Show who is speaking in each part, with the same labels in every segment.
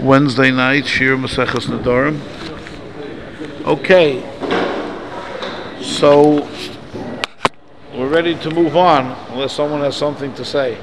Speaker 1: Wednesday night, Shir Maseches Nedarim. Okay, so we're ready to move on, unless someone has something to say.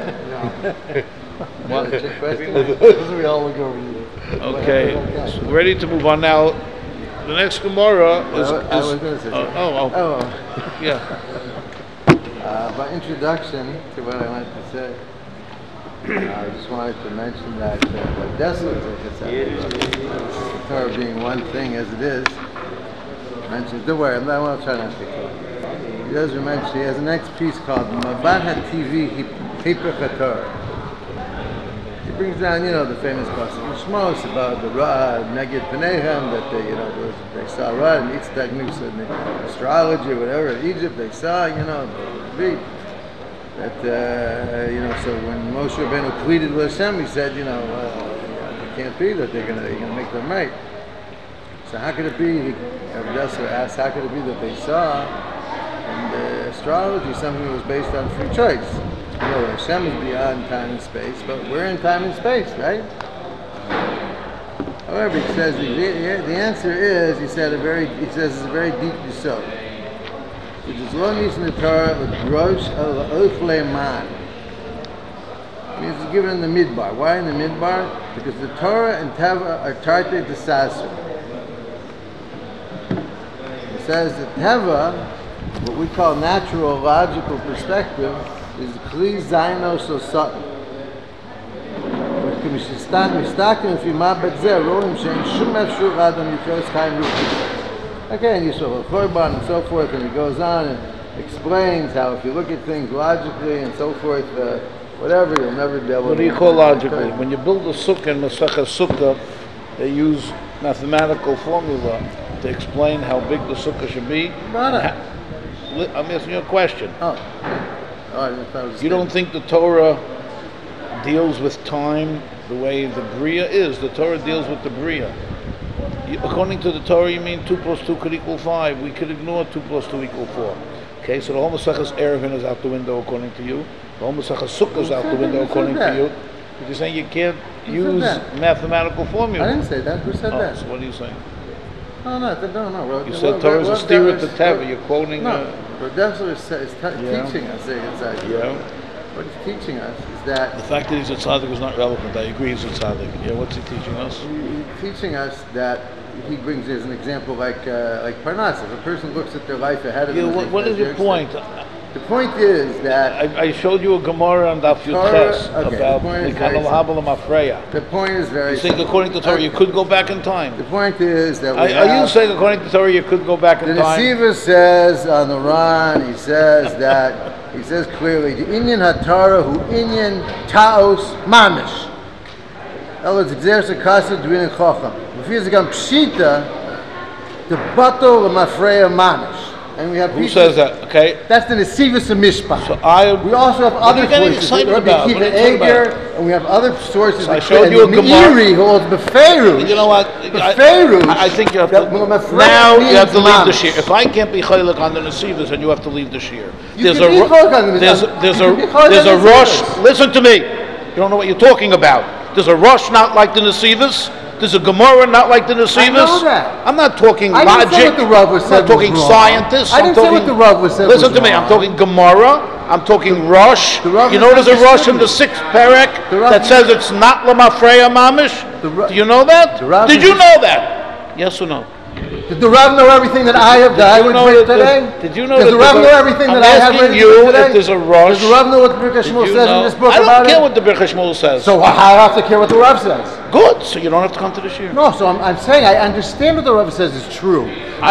Speaker 1: What?
Speaker 2: We all look over you.
Speaker 1: Okay, so we're ready to move on now. The next Gemara is.
Speaker 2: I was going to say something.
Speaker 1: Yeah.
Speaker 2: By introduction to what I wanted to say, I just wanted to mention that Dessler, the Torah being one thing as it is, mentions, don't worry, I want to try not to talk. He does mention, he has a next piece called Mabat HaTV Hipach HaTorah. He brings down, the famous passage in Shmos about the Ra, Neged Panehem, that they saw Ra, and Yitzchak knew in the astrology or whatever, in Egypt, they saw, the that, so when Moshe Rabbeinu pleaded with Hashem, he said, it can't be that you're gonna make them right. So how could it be, Abdesser asked, how could it be that they saw in the astrology something that was based on free choice? Hashem is beyond time and space, but we're in time and space, right? However, he says the answer is, he says it's a very deep yesod, which is lo nisn the Torah l'drosh al man. Means it's given in the midbar. Why in the midbar? Because the Torah and Teva are tarte desaser. It says that Teva, what we call natural, logical perspective, is kli zayno so satan. But k'mishistan mistakim if yimabet zeh roim shein shum efshur adam yifos chaim ruch. Again, Yisrael Korban and so forth, and he goes on and explains how if you look at things logically and so forth, whatever, you'll never be able to...
Speaker 1: What do you call logically? When you build a sukkah in Masechah Sukkah, they use mathematical formula to explain how big the sukkah should be. I'm asking you a question. You don't think the Torah deals with time the way the Bria is? The Torah deals with the Bria. According to the Torah, you mean 2 plus 2 could equal 5. We could ignore 2 plus 2 equal 4. Okay, so the whole Masechas Erevin is out the window according to you. The whole Masechas Sukkah is out the window according to you. But you're saying you can't use mathematical formula.
Speaker 2: I didn't say that. Who said that?
Speaker 1: So what are you saying?
Speaker 2: No.
Speaker 1: You said Torah is a steer to Teva. You're quoting...
Speaker 2: No, but Dessler is teaching us. What he's teaching us is that...
Speaker 1: The fact that he's a tzaddik is not relevant. I agree he's a tzaddik. Yeah, what's he teaching us?
Speaker 2: He's teaching us that he brings as an example like Parnas. If a person looks at their life ahead of them...
Speaker 1: What is your point?
Speaker 2: The point is that...
Speaker 1: I showed you a Gemara on Daf Yutes about Likana Mafreya.
Speaker 2: The point is very...
Speaker 1: You think according to Torah you could go back in time?
Speaker 2: The point is that
Speaker 1: are you saying according to Torah you could go back in time?
Speaker 2: The Nesiva says on the Ran, he says that, he says clearly, the Inyan HaTorah hu Inyan Taos Mamish. Elos Exersa Kasa Dwin and Chocham. V'fizikam Pshita, the Bato Mafreya Mamish. And we have
Speaker 1: Who says that? Okay.
Speaker 2: That's the Nesivus and Mishpah.
Speaker 1: So
Speaker 2: we also have other sources.
Speaker 1: Rabbi Akiva
Speaker 2: Eger, and we have other sources.
Speaker 1: So I showed you a Gemara.
Speaker 2: Who holds Beferush.
Speaker 1: You know what? I think you have to. Now you have to leave the shir. If I can't be chaylik on the Nesivus, then you have to leave the shir. There's a rush. Listen to me. You don't know what you're talking about. There's a rush not like the Nesivus. There's a Gemara not like the Nesivus.
Speaker 2: I know that.
Speaker 1: I'm not talking logic.
Speaker 2: I didn't say what the Rav was
Speaker 1: I'm not talking scientists.
Speaker 2: I didn't say what the Rav was saying.
Speaker 1: Listen to me. I'm talking Gemara. I'm talking Rosh. You know there's a Rosh in the 6th parak that says it's not Lamafreya Mamish? Do you know that? Did you know that? Yes or no?
Speaker 2: Did the Rav know everything that I have that I would bring today?
Speaker 1: Did you know
Speaker 2: Does the Rav know everything that I have written today?
Speaker 1: If there's a Rosh.
Speaker 2: Does the Rav know what the Birchei Shmuel says in this book about it?
Speaker 1: I don't care what the Birchei Shmuel says.
Speaker 2: So I have to care what the Rav says.
Speaker 1: Good. So you don't have to come to the shir.
Speaker 2: No. So I'm saying I understand what the Rav says is true.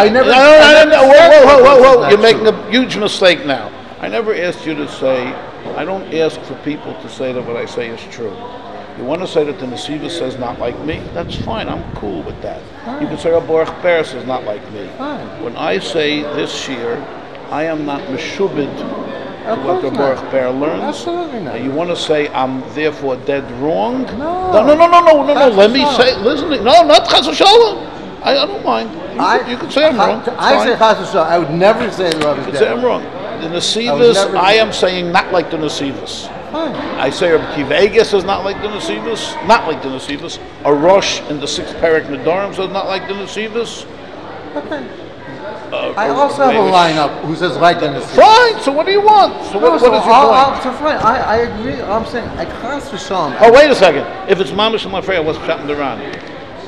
Speaker 1: Whoa! You're making a huge mistake now. I never asked you to say. I don't ask for people to say that what I say is true. You want to say that the Nesiva says not like me? That's fine. I'm cool with that. Fine. You can say Baruch Per says not like me.
Speaker 2: Fine.
Speaker 1: When I say this shir, I am not meshubed to what the Baruch Per learns.
Speaker 2: Absolutely not.
Speaker 1: You want to say I'm therefore dead wrong?
Speaker 2: No.
Speaker 1: Let me say. Listen. No, not Chas v'Shalom. I don't mind. You can say I'm wrong.
Speaker 2: I say Chas v'Shalom. I would never say the Rav is dead.
Speaker 1: You can say I'm wrong. The Nesivus, I am saying not like the Nesivus.
Speaker 2: Fine.
Speaker 1: I say Rabbi Kiva Eges is not like the Nesivos, not like the Nesivos. A Rosh in the 6th Perek Nedarim says not like the Nesivos.
Speaker 2: Okay. I also have a lineup who says like the Nesivos.
Speaker 1: Fine, so what do you want? So what is your point?
Speaker 2: So fine, I agree. I'm saying, I class for Shalom.
Speaker 1: Oh, wait a second. If it's Mamish and Lafreya, what's Pshat in the Ran?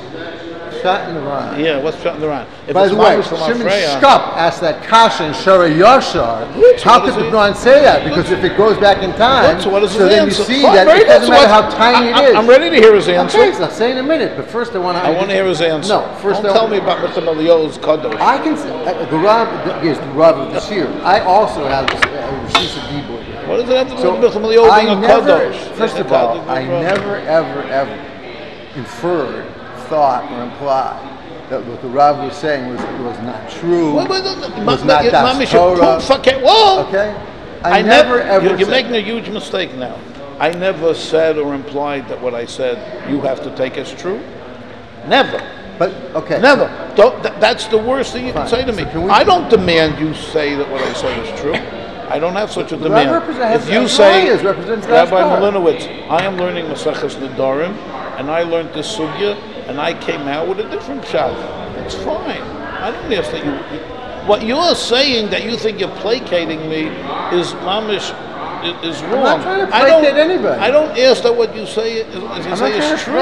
Speaker 2: Shot in the Ran.
Speaker 1: Yeah, what's Pshat in the Ran? If
Speaker 2: By
Speaker 1: it's
Speaker 2: the way,
Speaker 1: Mamish and
Speaker 2: Shimon
Speaker 1: Lafreya,
Speaker 2: Shkup asked that kasha in Shara Yashar. How could the Ran say that? Because if it goes back in time,
Speaker 1: so what is his
Speaker 2: then
Speaker 1: answer?
Speaker 2: you see
Speaker 1: Fine,
Speaker 2: that
Speaker 1: very
Speaker 2: it doesn't
Speaker 1: good.
Speaker 2: matter how tiny it is.
Speaker 1: I'm ready to hear his answer.
Speaker 2: Okay, so I'll say in a minute, but first I want to
Speaker 1: hear his answer.
Speaker 2: No, first
Speaker 1: Don't tell me about Mr. Melio's Kadosh.
Speaker 2: I can say, the Rav is the Rav of the Shir. I also have Rishis of Dibur here.
Speaker 1: What does it have to do
Speaker 2: So
Speaker 1: with Mr. Melio being a Kadosh?
Speaker 2: first of all, I never, ever inferred, thought, or implied that what the Rav was saying was not true. Was not Das Torah.
Speaker 1: Whoa!
Speaker 2: Okay? I never ever
Speaker 1: You're
Speaker 2: said
Speaker 1: making a huge mistake now. I never said or implied that what I said you have to take as true. Never.
Speaker 2: But, okay.
Speaker 1: Never. That's the worst thing you can say to me.
Speaker 2: So
Speaker 1: I don't demand you say that what I say is true. I don't have such a demand.
Speaker 2: If
Speaker 1: you say,
Speaker 2: represents
Speaker 1: Rabbi Malinowitz, I am learning Maseches Nedarim, and I learned this sugya, and I came out with a different shot. It's fine. I don't ask that you. What you're saying that you think you're placating me is mamish is wrong.
Speaker 2: I'm not trying to placate anybody.
Speaker 1: I don't ask that what you say is true.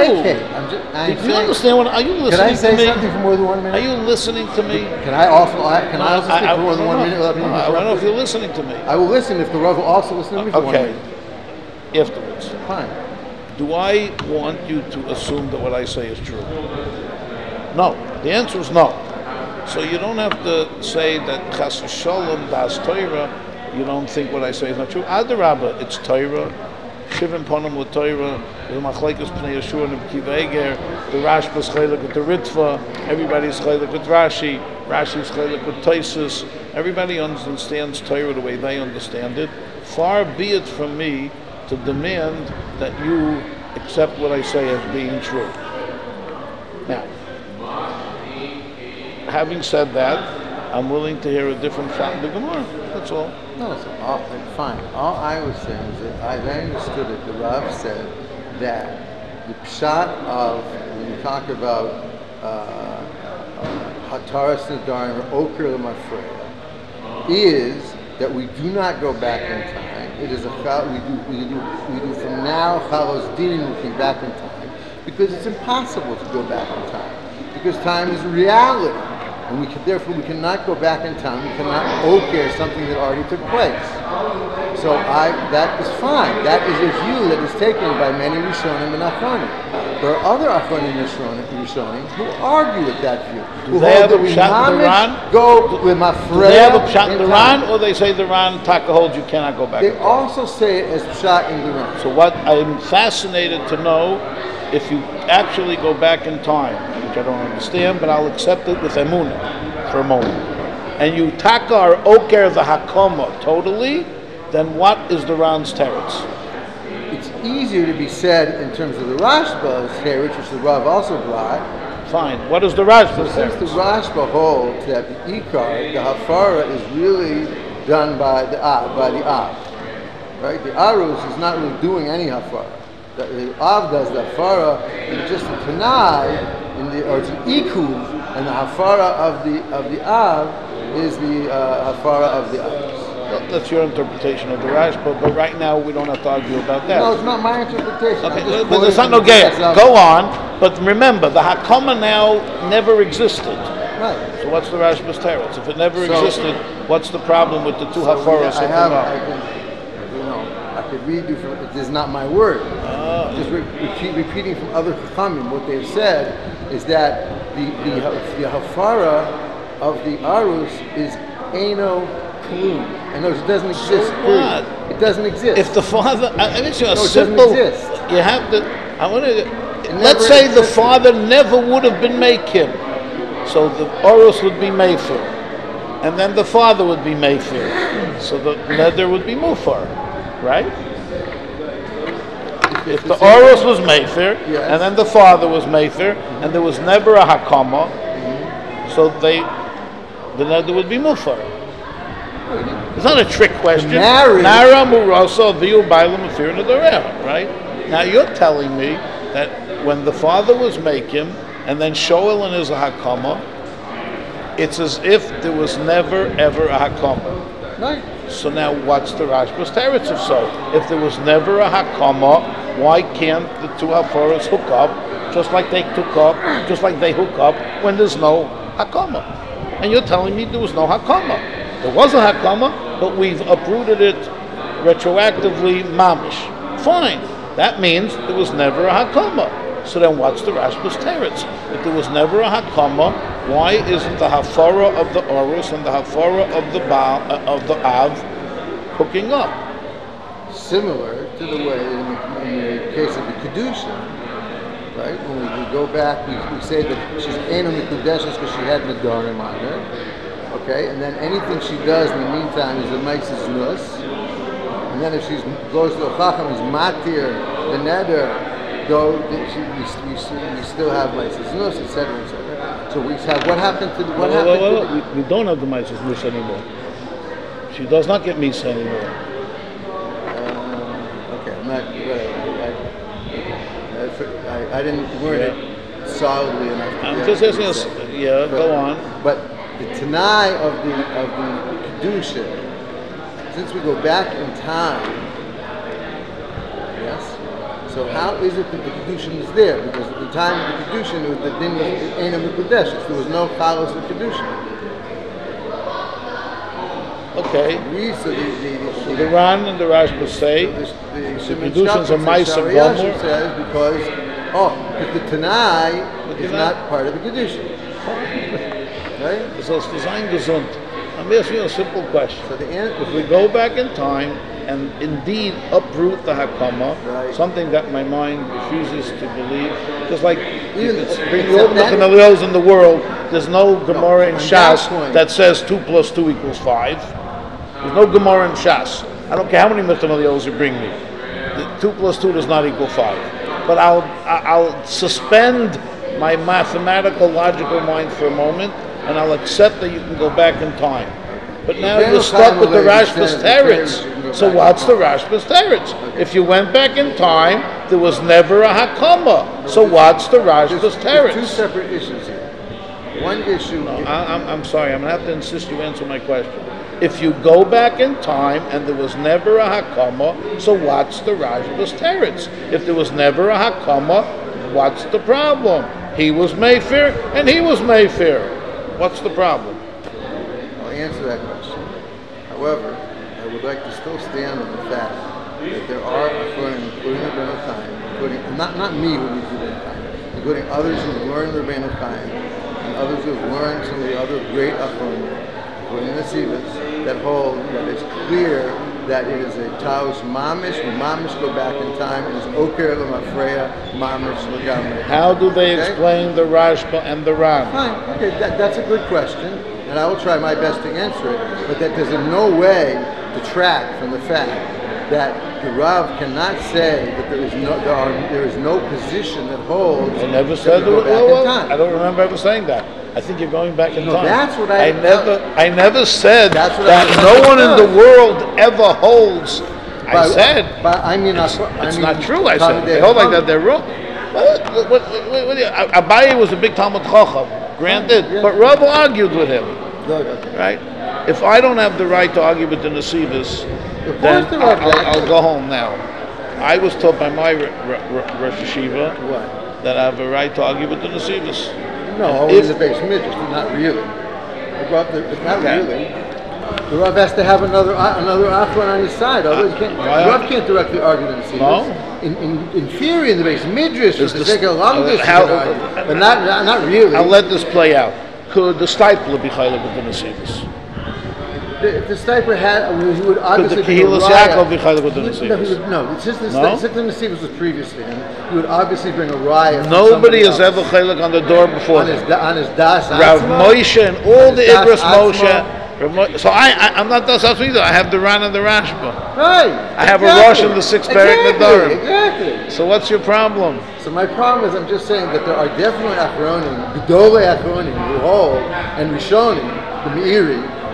Speaker 1: Do you understand what? Are you listening to me?
Speaker 2: Can I say something for more than 1 minute?
Speaker 1: Are you listening to me?
Speaker 2: Can I also speak for more than 1 minute without being
Speaker 1: I don't know if
Speaker 2: interrupted?
Speaker 1: you're listening to me.
Speaker 2: I will listen if the Rav will also listen to me for 1 minute.
Speaker 1: Afterwards.
Speaker 2: Fine.
Speaker 1: Do I want you to assume that what I say is true? No. The answer is no. So you don't have to say that Chas Shalom Das Torah. You don't think what I say is not true. Adarabba, it's Torah. Shivim Ponim with Torah. The Machlekes Pnei Yeshua and Kiva Eger. The Rashba's Chaylik with the Ritva. Everybody's Chaylik with Rashi. Rashi's Chaylik with Taisus. Everybody understands Torah the way they understand it. Far be it from me to demand that you accept what I say as being true. Now, having said that, I'm willing to hear a different shot in the Gemara. That's all.
Speaker 2: No, fine. All I was saying is that I understood it. The Rav said that the pshat of when you talk about Hataras Nedarim or Oker L'Mafreya is that we do not go back in time. It is we do from now Chalos Din looking back in time because it's impossible to go back in time because time is reality. And therefore we cannot go back in time. We cannot oker something that already took place. So that is fine. That is a view that is taken by many Rishonim and Achronim. There are other Achronim and Rishonim who argue with that view.
Speaker 1: Do they have a pshat in the Ran?
Speaker 2: Go with Mafreya.
Speaker 1: Do they have a pshat in the Ran, or they say the Ran Taka holds you cannot go back?
Speaker 2: They also say it as pshat in the Ran.
Speaker 1: So what I'm fascinated to know, if you actually go back in time, which I don't understand, but I'll accept it with emunah for a moment, and you taka or oker the hakoma totally, then what is the Ran's teretz?
Speaker 2: It's easier to be said in terms of the Rashba's teretz, which the Rav also brought.
Speaker 1: Fine. What is the Rashba's
Speaker 2: teretz? Since the Rashba holds that the ikar, the hafara, is really done by the Av, right? The Arus is not really doing any hafara. The Av does the hafara, and it's just a tanai, or it's an ikuv, and the hafara of the Av is the hafara of the Arus.
Speaker 1: Well, that's your interpretation of the Rashba, but right now we don't have to argue about that.
Speaker 2: No, it's not my interpretation.
Speaker 1: Okay, but it's not no gay. Go on, but remember, the hakoma now never existed.
Speaker 2: Right.
Speaker 1: So what's the Rashba's teretz? If it never existed, what's the problem with the two hafaras of the Av?
Speaker 2: I could read you from. It is not my word. Just repeating from other chachamim. What they've said is that the hafara of the arus is eno klum. In other words, it doesn't exist. Period. It doesn't exist.
Speaker 1: If the father,
Speaker 2: it doesn't exist.
Speaker 1: You have to. Let's say the father never would have been makim, so the arus would be mefer, and then the father would be mefer, so the neder would be mufar. Right? If the Orus was Mefer, and then the father was Mefer, and there was never a Hakama, so the neder would be Mufar. It's not a trick question.
Speaker 2: marriage-
Speaker 1: Nara Murasa Viu Bailam Afir Nadareh, right? Now you're telling me that when the father was making and then Shoel and his Hakama, it's as if there was never ever a Hakama.
Speaker 2: Right.
Speaker 1: So now what's the Rashba's teretz if so? If there was never a Hakama, why can't the two Haforas hook up just like they hook up when there's no Hakama? And you're telling me there was no Hakama. There was a Hakama, but we've uprooted it retroactively mamish. Fine. That means there was never a Hakama. So then what's the Rashba's teretz? If there was never a Hakama, why isn't the Hafara of the Orus and the Hafara of the Baal, of the Av hooking up?
Speaker 2: Similar to the way in the case of the Kedusha, right? When we go back, we say that she's Eina Mikudeshes because she had Nedarim on her. Okay, and then anything she does in the meantime is a Maisis Nus. And then if she goes to a Chacham, is Matir, the Neder, we still have Maisis Nus, etc., etc. So we have what happened to
Speaker 1: we don't have the Maisis Nus anymore. She does not get Misa anymore.
Speaker 2: Okay, I'm not. I didn't word it solidly enough.
Speaker 1: I'm just asking us. Yeah, go on.
Speaker 2: But the Tanai of the Kedusha, since we go back in time, yes. So how is it that the Kedushin is there? Because at the time of the Kedushin, the din was Eina Mikudesh. There was no Chalos of Kedushin.
Speaker 1: Okay.
Speaker 2: So
Speaker 1: the Ran and the Rashba say
Speaker 2: the
Speaker 1: Kedushin's a Maisa Gomer
Speaker 2: says because the Tanai is not part of the Kedushin. Right?
Speaker 1: So it's designed gesund. I'm asking you a simple question.
Speaker 2: So
Speaker 1: if we go back in time and indeed uproot the Hakama,
Speaker 2: right,
Speaker 1: something that my mind refuses to believe, just like
Speaker 2: even
Speaker 1: bring all the Nachanalios in the world, there's no Gemara in Shas that says 2 + 2 = 5. There's no Gemara in Shas. I don't care how many Nachanalios you bring me. 2 + 2 does not equal 5. But I'll suspend my mathematical, logical mind for a moment, and I'll accept that you can go back in time. But now you're stuck with the Rashba's teretz. So what's the Rashba's teretz? If you went back in time, there was never a Hakama. So what's the Rashba's teretz?
Speaker 2: Two separate issues here. One issue.
Speaker 1: I'm sorry. I'm going to have to insist you answer my question. If you go back in time and there was never a Hakama, so what's the Rashba's teretz? If there was never a Hakama, what's the problem? He was Mayfair and he was Mayfair. What's the problem?
Speaker 2: I'll answer that question. However, I would like to still stand on the fact that there are, including Rabbeinu Chaim, including not me who needs Rabbeinu Chaim, including others who have learned Rabbeinu Chaim, and others who have learned some of the other great Achronim, including the Sivas, that hold that it's clear that it is a Taos Mamish, when Mamish go back in time, it is Oker L'Mafreya, Mamish L'Gamre.
Speaker 1: How do they explain the Rashba and the Ran?
Speaker 2: Fine, okay, that's a good question, and I will try my best to answer it, but that does in no way detract from the fact that the Rav cannot say that there is no position that holds.
Speaker 1: I never said
Speaker 2: that.
Speaker 1: I don't remember ever saying that. I think you're going back in time.
Speaker 2: That's what
Speaker 1: I never said that no one in the world ever holds. I said it's not true. I said they hold like that. They're wrong. Abaye was a big Talmud Chacham, granted, but Rav argued with him. Right? If I don't have the right to argue with the Nesivos, then I'll go home now. I was taught by my Rosh Yeshiva that I have a right to argue with the Nesivos.
Speaker 2: No, always a base midrash, but not really. Not really. The Rav has to have another Achron on his side. Otherwise, the Rav can't directly argue the Nesivos.
Speaker 1: No.
Speaker 2: In theory, in the base midrash, for the sake of long distance, but not really.
Speaker 1: I'll let this play out. Could the Stipler be chaylik with the Nesivos?
Speaker 2: If the Stiper had, he would obviously
Speaker 1: be a raya.
Speaker 2: No, since the Nesivos was previous to him, he would obviously bring a raya.
Speaker 1: Nobody has ever chaylik on the door before him.
Speaker 2: On his das
Speaker 1: Rav Moshe and all the Ibris Moshe. So I'm not das either. I have the Ran and the Rashba.
Speaker 2: Right.
Speaker 1: I have a Rosh in the 6th Perek Nedarim.
Speaker 2: Exactly.
Speaker 1: So what's your problem?
Speaker 2: So my problem is I'm just saying that there are definitely Achronim, Gedolei Achronim, who hold, and Rishonim, the Meiri,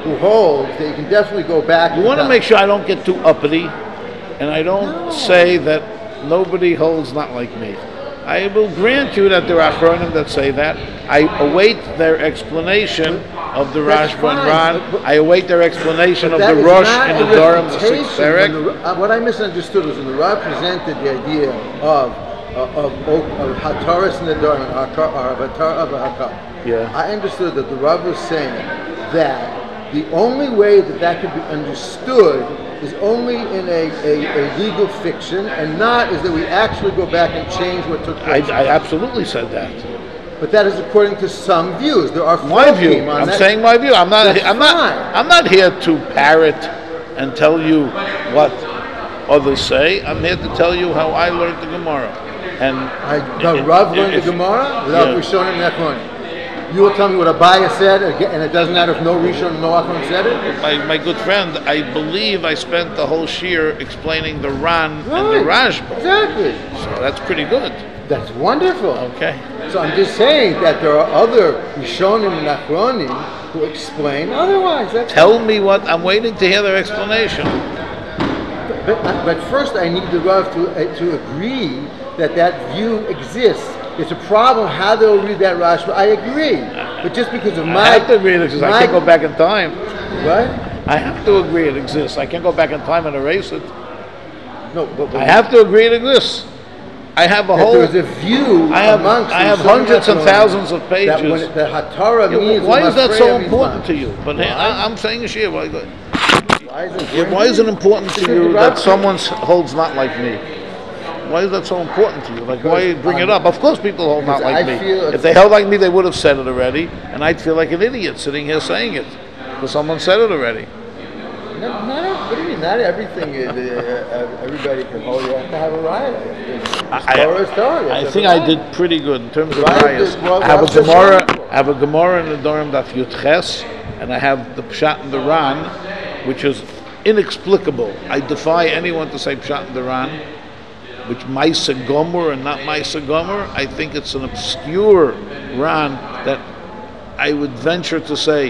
Speaker 2: who holds that you can definitely go back.
Speaker 1: You want to make sure I don't get too uppity, and I don't say that nobody holds not like me. I will grant you that there are Achronim that say that. I await their explanation of the Rashba and Ran. I await their explanation of the Rosh and the Durham, the Sixth Perek.
Speaker 2: What I misunderstood was when the Rav presented the idea of Hataras in the Durham, or Hatar of a Hakar.
Speaker 1: Yeah.
Speaker 2: I understood that the Rav was saying that the only way that could be understood is only in a legal fiction, and not is that we actually go back and change what took place.
Speaker 1: I absolutely said that.
Speaker 2: But that is according to some views. There are
Speaker 1: my view. I'm saying my view. I'm not here to parrot and tell you what others say. I'm here to tell you how I learned the Gemara. And
Speaker 2: the Rav learned the Gemara without Rishon and Achronim. You will tell me what Abaya said, and it doesn't matter if no Rishon and no Achron said it?
Speaker 1: My good friend, I believe I spent the whole shir explaining the Ran and the Rashba.
Speaker 2: Exactly.
Speaker 1: So that's pretty good.
Speaker 2: That's wonderful.
Speaker 1: Okay.
Speaker 2: So I'm just saying that there are other Rishonim and Achronim who explain otherwise.
Speaker 1: Tell me what, I'm waiting to hear their explanation.
Speaker 2: But first I need the Rav to agree that view exists. It's a problem how they'll read that Rashba. I agree, but just because of
Speaker 1: I have to agree it exists. I can't go back in time.
Speaker 2: What?
Speaker 1: I have to agree it exists. I can't go back in time and erase it.
Speaker 2: No, but
Speaker 1: I have to agree it exists. I have a whole.
Speaker 2: There's a view.
Speaker 1: I have hundreds and thousands of pages.
Speaker 2: The Hatara means.
Speaker 1: Why is that so important to you? But I'm saying this here. Why is it important to you that someone holds not like me? Why is that so important to you? Like, why bring it up? Of course people hold not like me. If they held like me, they would have said it already, and I'd feel like an idiot sitting here saying it, because someone said it already.
Speaker 2: What do you mean? Not everything everybody can hold. You have to have a riot.
Speaker 1: I think I did pretty good in terms of riots. I have a Gemara in the Durham Daf Yutches, and I have the Pshat and the Ran, which is inexplicable. I defy anyone to say Pshat and the Ran, which Maisa Gomer and not Maisa Gomer. I think it's an obscure Ran that I would venture to say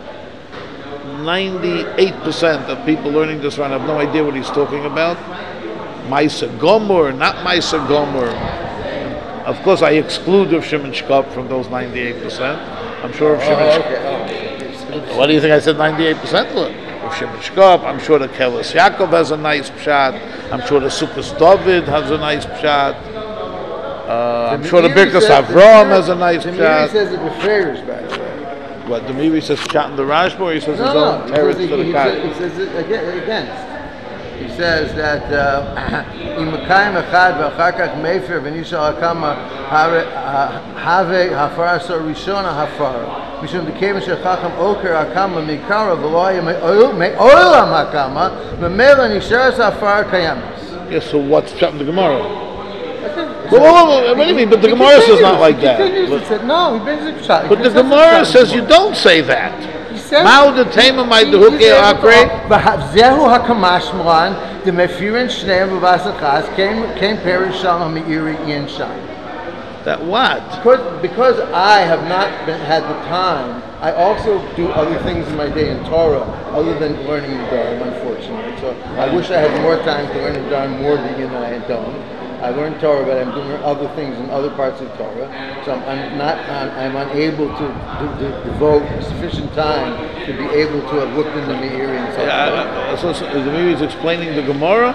Speaker 1: 98% of people learning this Ran have no idea what he's talking about. Maisa Gomer, not Maisa Gomer. Of course, I exclude Rav Shimon Shkop from those 98%. I'm sure Rav Shimon Shkop. What do you think I said 98%? Look. Shimon Shkop. I'm sure the Kelis Yaakov has a nice pshat. I'm sure the Sukkos David has a nice pshat. I'm sure the Birkas Avram has a nice pshat.
Speaker 2: The Meiri says it refers, by the way.
Speaker 1: What, the Meiri says pshat in the Rashba, or he says his own teretz to the Kat?
Speaker 2: He says it against. He says that Imakayim Echad v'achar kach mefer v'nishal hakama have hafara so rishona hafara. Mishum dekevim shechacham oker hakama mikara v'loya me'olam hakama v'mela nisharas hafara kayamas.
Speaker 1: Yes, so what's pshat in the Gemara? What do you mean? But the Gemara says not like that.
Speaker 2: No, he brings it pshat.
Speaker 1: But the Gemara says you don't say that. Mao the Tema my Duhuke Akre.
Speaker 2: Zehu Hakamashmalan, the Mefirin Shneim Vavasachas came Perishal Meiri Ian Shai.
Speaker 1: That what?
Speaker 2: Because I have not had the time, I also do other things in my day in Torah other than learning the Dharm, unfortunately. So I wish I had more time to learn the Dharm more than I don't. I learned Torah, but I'm doing other things in other parts of Torah. So I'm unable to devote sufficient time to be able to have looked in the Meiri and so
Speaker 1: so the Meiri is explaining the Gemara?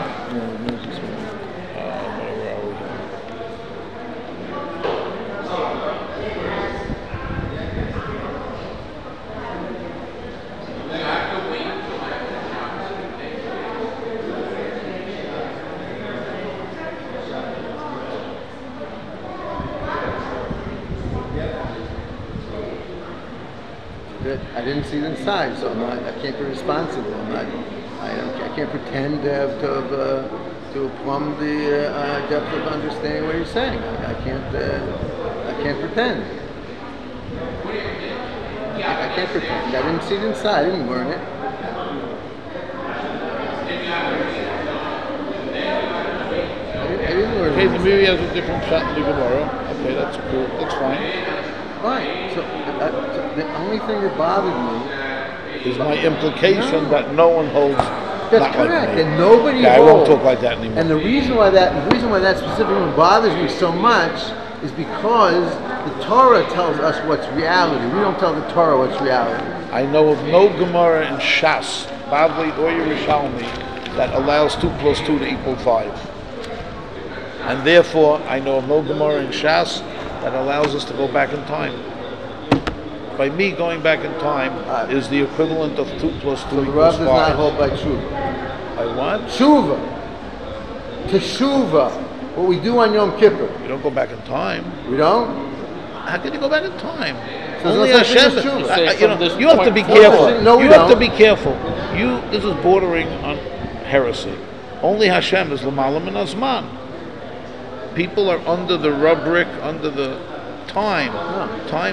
Speaker 2: I didn't see it inside, so I can't be responsible. I can't pretend to plumb the depth of understanding what you're saying. I can't pretend. I can't pretend. I didn't see it inside. I didn't learn it. I didn't learn it.
Speaker 1: Okay, the Meiri has a different shot in the Gemara. Okay, that's cool. That's fine.
Speaker 2: Right. So the only thing that bothered me
Speaker 1: is my implication that no one holds
Speaker 2: That's
Speaker 1: not
Speaker 2: correct.
Speaker 1: like me.
Speaker 2: And nobody
Speaker 1: Yeah, I won't
Speaker 2: holds.
Speaker 1: talk like that anymore.
Speaker 2: And the reason why that specific one bothers me so much is because the Torah tells us what's reality. We don't tell the Torah what's reality.
Speaker 1: I know of no Gemara in Shas, Bavli or Yerushalmi, that allows 2 + 2 to equal 5. And therefore, I know of no Gemara in Shas that allows us to go back in time. By me going back in time is the equivalent of 2 + 2
Speaker 2: So the
Speaker 1: equals
Speaker 2: Rav does not
Speaker 1: 5.
Speaker 2: hold by tshuva.
Speaker 1: I what?
Speaker 2: Tshuva. Teshuva. What we do on Yom Kippur.
Speaker 1: You don't go back in time.
Speaker 2: We don't?
Speaker 1: How can you go back in time?
Speaker 2: So
Speaker 1: Only
Speaker 2: there's no
Speaker 1: Hashem.
Speaker 2: such thing as
Speaker 3: tshuva.
Speaker 1: You know,
Speaker 3: From this
Speaker 1: you have to be
Speaker 3: point
Speaker 1: careful.
Speaker 2: forward. No, we
Speaker 1: You have to
Speaker 2: don't.
Speaker 1: be careful. This is bordering on heresy. Only Hashem is l'malam and azman. People are under the rubric, under the time. Time.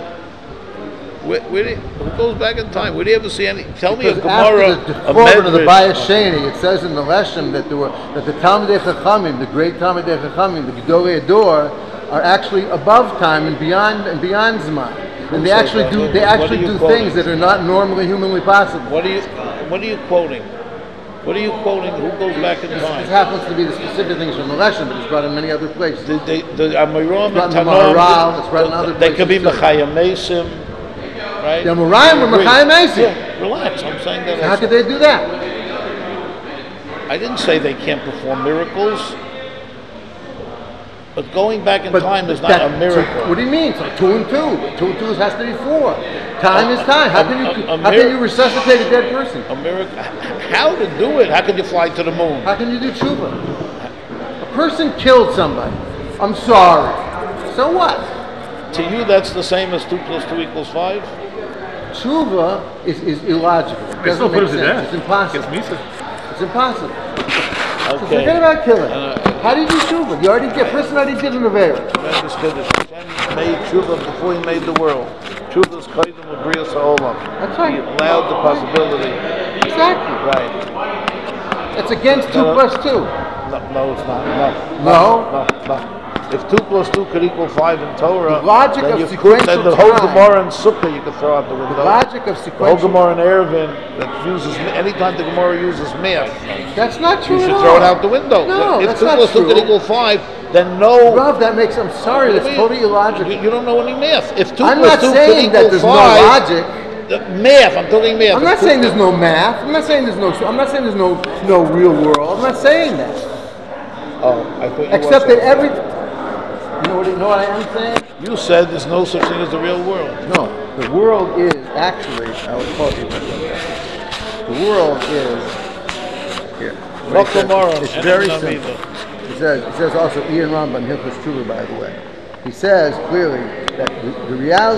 Speaker 1: Who goes back in time? Where do you ever see any? Tell me a
Speaker 2: Because
Speaker 1: Gemara,
Speaker 2: after the
Speaker 1: a
Speaker 2: Korban of the
Speaker 1: Medrash.
Speaker 2: Bayis Sheni, it says in the Leshem that the Talmidei Chachamim, the great Talmidei Chachamim, the Gedolei Ador, are actually above time and beyond Zman. And they
Speaker 1: says
Speaker 2: actually
Speaker 1: that?
Speaker 2: do
Speaker 1: What
Speaker 2: they
Speaker 1: are
Speaker 2: actually
Speaker 1: you
Speaker 2: do
Speaker 1: quoting?
Speaker 2: things that are not normally humanly possible.
Speaker 1: What are you quoting? What are you quoting? Who goes back in
Speaker 2: This
Speaker 1: time?
Speaker 2: happens to be the specific things from the Leshem, but it's brought in many other places.
Speaker 1: The Amoraim
Speaker 2: It's
Speaker 1: and
Speaker 2: brought in the Maharal, it's brought in
Speaker 1: Tanam,
Speaker 2: other
Speaker 1: they could be
Speaker 2: places too.
Speaker 1: Mechayim Mesim, right?
Speaker 2: The Amoraim are
Speaker 1: Agree.
Speaker 2: Mechayim Mesim.
Speaker 1: Yeah, relax. I'm saying that.
Speaker 2: How could they do that?
Speaker 1: I didn't say they can't perform miracles, but going back in time is not
Speaker 2: that-
Speaker 1: a miracle.
Speaker 2: So what do you mean? So 2 and 2. 2 and 2 has to be 4. Time is time. How can you resuscitate a dead person?
Speaker 1: A miracle. How to do it? How can you fly to the moon?
Speaker 2: How can you do tshuva? A person killed somebody. I'm sorry. So what?
Speaker 1: To you, that's the same as 2 + 2 = 5.
Speaker 2: Tshuva is illogical. It doesn't make sense. It's impossible. It's impossible. So
Speaker 1: Okay.
Speaker 2: forget about killing. How do you do tshuva? You already did. A person already did an avera.
Speaker 1: Tremendous Kiddush. Hashem made tshuva before He made the world. Tshuva is kaidem l'brias ha'olam.
Speaker 2: That's right.
Speaker 1: He allowed the possibility.
Speaker 2: Exactly.
Speaker 1: Right.
Speaker 2: It's against 2 + 2.
Speaker 1: No, it's not.
Speaker 2: No?
Speaker 1: No. If 2 + 2 could equal 5 in Torah,
Speaker 2: The logic
Speaker 1: then
Speaker 2: of
Speaker 1: you could,
Speaker 2: sequential
Speaker 1: then the whole
Speaker 2: time.
Speaker 1: Gemara and Sukkah you could throw out the window.
Speaker 2: The logic of
Speaker 1: The whole
Speaker 2: sequential.
Speaker 1: Gemara in Eruvin that uses anytime the Gemara uses math,
Speaker 2: That's not true
Speaker 1: you
Speaker 2: at
Speaker 1: should
Speaker 2: all.
Speaker 1: throw it out the window.
Speaker 2: No,
Speaker 1: if
Speaker 2: that's
Speaker 1: 2
Speaker 2: not
Speaker 1: + 2 could
Speaker 2: true.
Speaker 1: equal 5, then no.
Speaker 2: Rav, that makes. I'm sorry. That's totally illogical.
Speaker 1: You don't know any math. If 2
Speaker 2: I'm
Speaker 1: +
Speaker 2: not
Speaker 1: 2
Speaker 2: saying
Speaker 1: could
Speaker 2: that
Speaker 1: equal
Speaker 2: there's
Speaker 1: 5,
Speaker 2: no logic.
Speaker 1: the math. I'm talking math.
Speaker 2: I'm not saying there's no math. I'm not saying there's no real world. I'm not saying that.
Speaker 1: Oh, I thought you
Speaker 2: Except
Speaker 1: were
Speaker 2: that
Speaker 1: saying.
Speaker 2: you know what I am saying?
Speaker 1: You said there's no such thing as the real world.
Speaker 2: No, the world is actually. I will quote you. The world is here.
Speaker 1: No
Speaker 2: It says-
Speaker 1: Gemara,
Speaker 2: It's
Speaker 1: and
Speaker 2: very
Speaker 1: no
Speaker 2: simple.
Speaker 1: Namidah.
Speaker 2: It says also Ian Rambam Hilchos Tshuva, by the way. He says clearly that the reality.